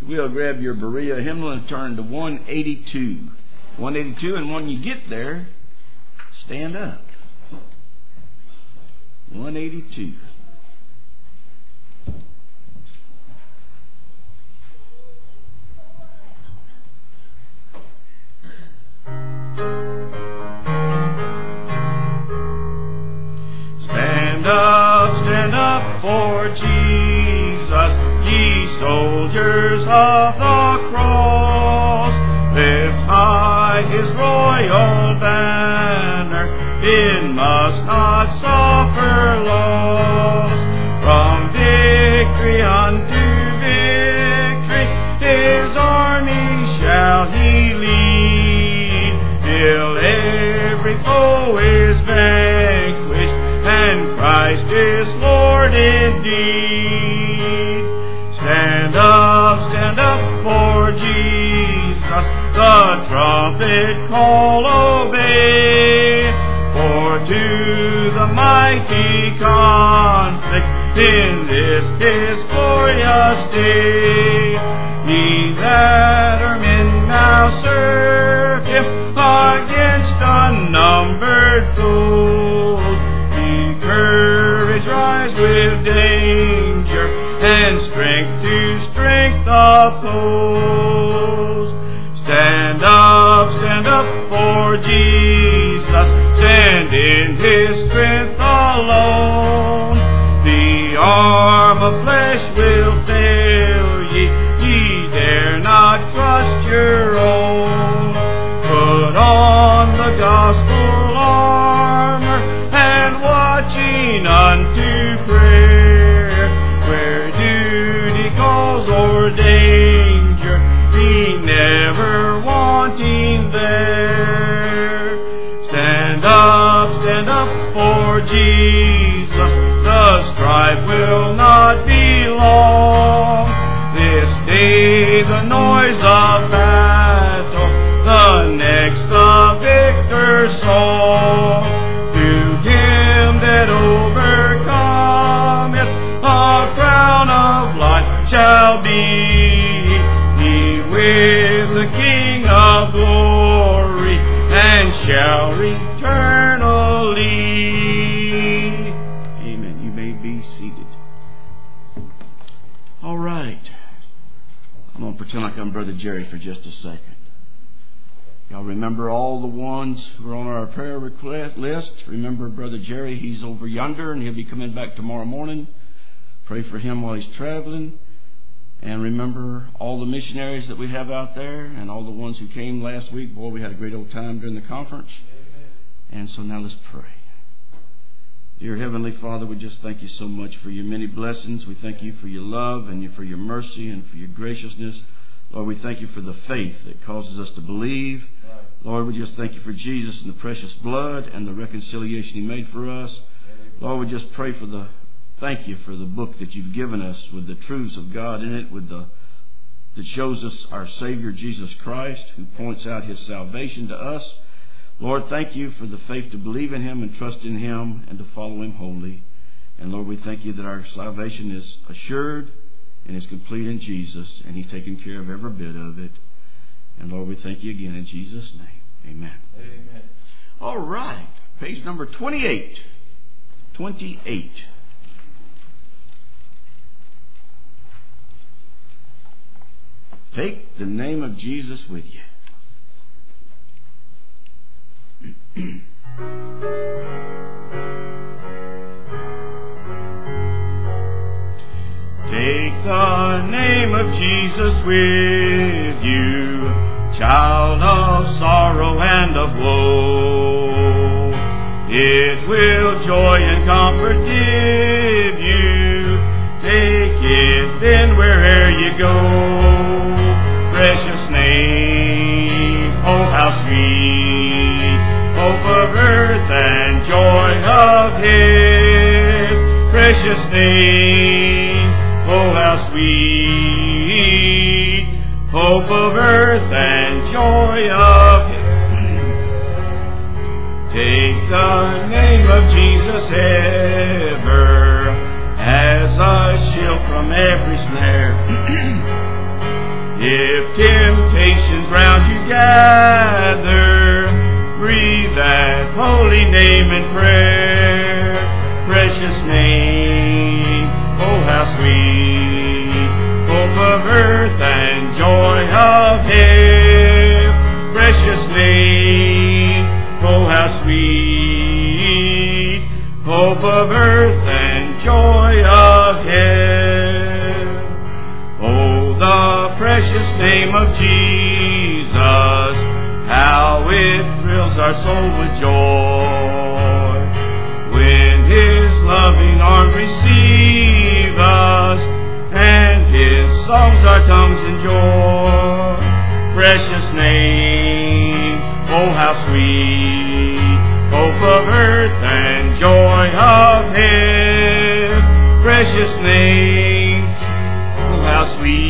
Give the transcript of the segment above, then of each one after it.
will, grab your Berea hymnal and turn to 182. 182, and when you get there, stand up. 182. Stand up for Jesus, ye soldiers of the cross. Lift high His royal banner, it must not suffer loss. From victory unto victory, His army shall He lead, till every foe is vanquished, and Christ is Lord indeed. Stand up for Jesus, the trumpet call obey. For to the mighty conflict in this His glorious day, ye latter men now serve Him against unnumbered foes. Courage rise with danger, and strength to strength oppose. Stand up for Jesus, stand in His strength alone. The arm of flesh will fail ye, ye dare not trust your own. Put on the gospel armor, and watching unto prayer, where duty calls or danger, be never wanting there. Stand up for Jesus, the strife will not be long. This day the noise of battle, the next the victor's song. To him that overcometh, a crown of life shall be. He with the King of glory, and shall eternally. Amen. You may be seated. All right. I'm going to pretend like I'm Brother Jerry for just a second. Y'all remember all the ones who are on our prayer request list. Remember Brother Jerry, he's over yonder, and he'll be coming back tomorrow morning. Pray for him while he's traveling. And remember all the missionaries that we have out there, and all the ones who came last week. Boy, we had a great old time during the conference. Amen. And so now let's pray. Dear Heavenly Father, we just thank you so much for your many blessings. We thank you for your love, and for your mercy, and for your graciousness. Lord, we thank you for the faith that causes us to believe. Lord, we just thank you for Jesus and the precious blood and the reconciliation He made for us. Lord, we just pray thank you for the book that you've given us with the truths of God in it, that shows us our Savior Jesus Christ, who points out His salvation to us. Lord, thank you for the faith to believe in Him and trust in Him and to follow Him wholly. And Lord, we thank you that our salvation is assured and is complete in Jesus, and He's taken care of every bit of it. And Lord, we thank you again in Jesus' name. Amen. Amen. All right. Page number 28. 28. Take the name of Jesus with you. Take the name of Jesus with you, child of sorrow and of woe. It will joy and comfort give you. Take it then where'er you go. Precious name, oh how sweet, hope of earth and joy of heaven. Precious name, oh how sweet, hope of earth and joy of heaven. Take the name of Jesus ever as a shield from every snare. If temptations round you gather, breathe that holy name in prayer. Precious name, oh how sweet, hope of earth and joy of heaven. Precious name, oh how sweet, hope of earth and joy of heaven. Oh, the precious name of Jesus, how it thrills our soul with joy. When His loving arms receive us, and His songs our tongues enjoy. Precious name, oh how sweet, hope of earth and joy of heaven. Precious name, oh how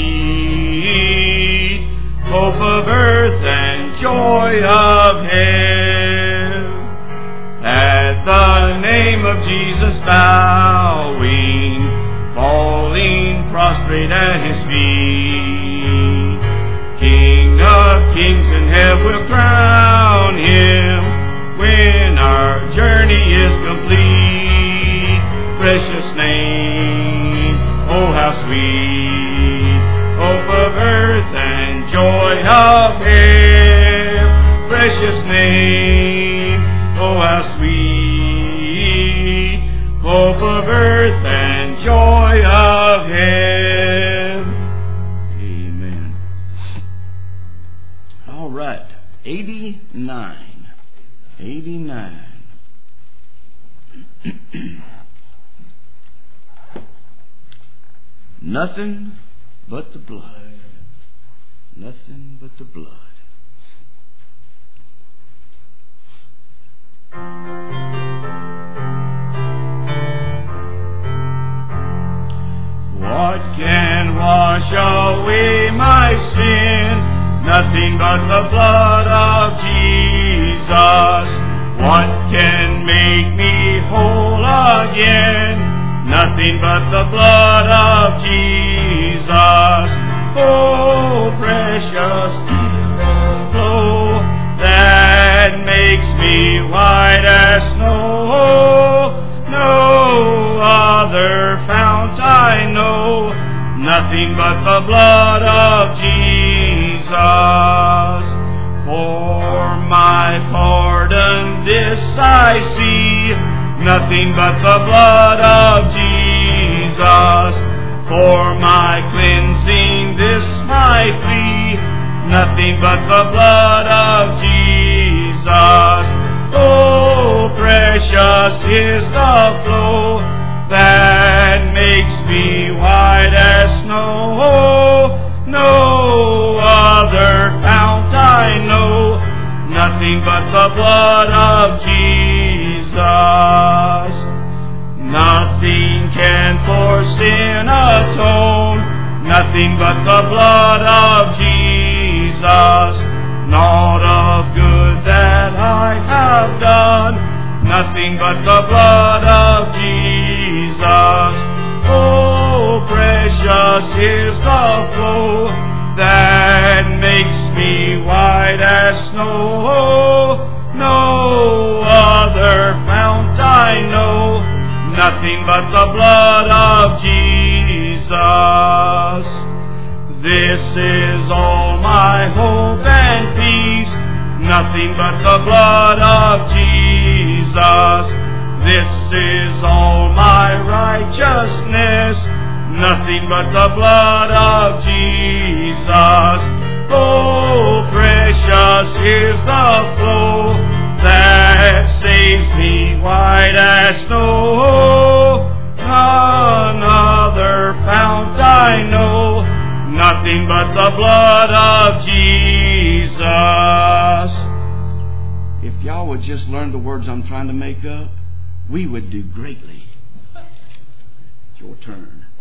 sweet, hope of earth and joy of heaven. At the name of Jesus bowing, falling prostrate at His feet, King of kings in heaven will crown Him when our journey is complete. Precious name, oh how sweet, hope of earth and joy of heaven. Precious name, oh how sweet, hope of earth and joy of heaven. Amen. All right, 89. 89. Nothing but the blood. Nothing but the blood. What can wash away my sin? Nothing but the blood of Jesus. What can make me whole again? Nothing but the blood of Jesus. Oh, precious flow that makes me white as snow. No other fount I know. Nothing but the blood of Jesus. For my pardon this I see, nothing but the blood of Jesus. For my cleansing this my plea, nothing but the blood of Jesus. Oh, precious is the flow that makes me white as snow. No other fount I know, nothing but the blood of Jesus. Nothing can for sin atone, nothing but the blood of Jesus. Naught of good that I have done, nothing but the blood of Jesus. Oh, precious is the flow that makes me white as snow. No other fount I know, nothing but the blood of Jesus. This is all my hope and peace, nothing but the blood of Jesus. This is all my righteousness, nothing but the blood of Jesus. Oh, precious is the flow that saves me white as snow. None other fount I know, nothing but the blood of Jesus. If y'all would just learn the words I'm trying to make up, we would do greatly. It's your turn.